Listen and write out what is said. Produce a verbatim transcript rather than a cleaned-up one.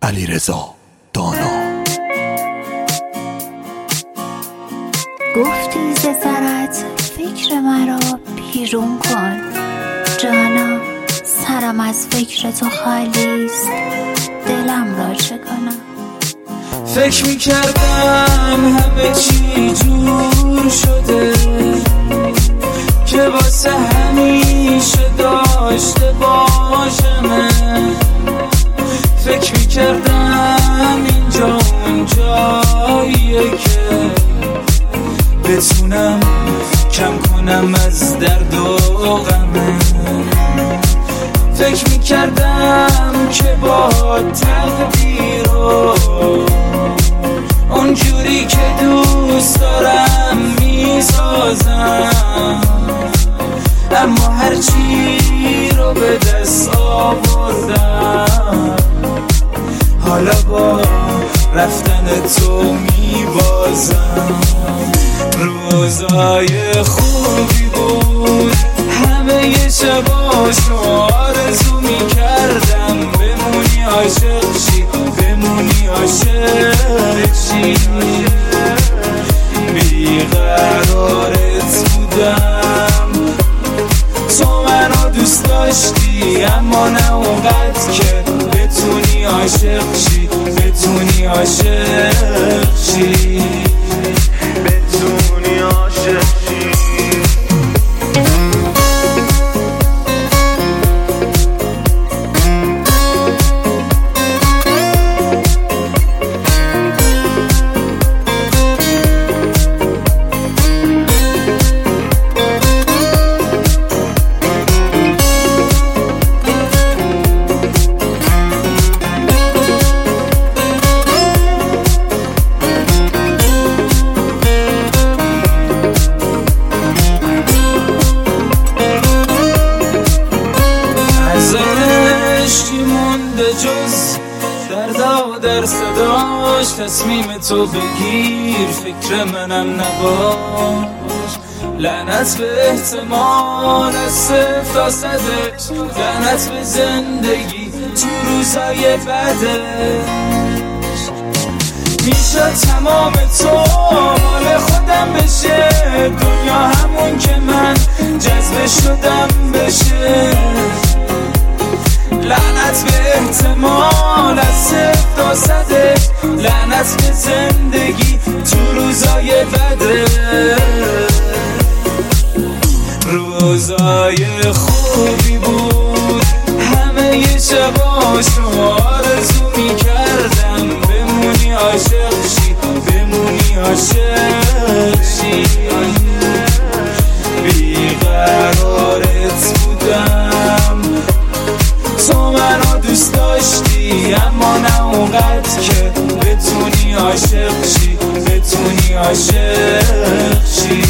علیرضا دانا. گفتی ز سرت فکر مرا بیرون کن، جانا سرم از فکر تو خالیست، دلم را چه کنم؟ فکر میکردم همه چی جور شده که واسه همیشه داشته باشم. فکر میکردم اینجا اون جاییه که بتونم کم کنم از درد و غمه. فکر میکردم که با تقدیر و اونجوری که دوست دارم میسازم، اما هرچی رو به دست آوردم حالا با رفتن تو میبازم. روزای خوبی بود، همه یه شباشو آرزو میکردم بمونی عاشق شی، بمونی عاشق شی. بیقرارت بودم، تو منو دوست داشتی، اما نه اونقدر که بتونی عاشق شی، بتونی عاشق شی، بتونی عاشق شی. جز دردا در صداش، تصمیم تو بگیر فکر منم نباش. لعنت به احتمال از صفر تا صدش، لعنت به زندگی تو روزای بعدش. میشه تمام تو مال خودم بشه، دنیا همون که من جذب شدم بشه. لعنت به احتمال از صفر تا صدش، لعنت به زندگی تو روزای بده. روزای خوبی بود، همه یه شباشو آرزو میکردم بمونی عاشق شی، بمونی عاشق شی. بیقرارت بودم، تو منو دوست داشتی، اما نه اونقدر که بتونی عاشق شی، بتونی عاشق شی.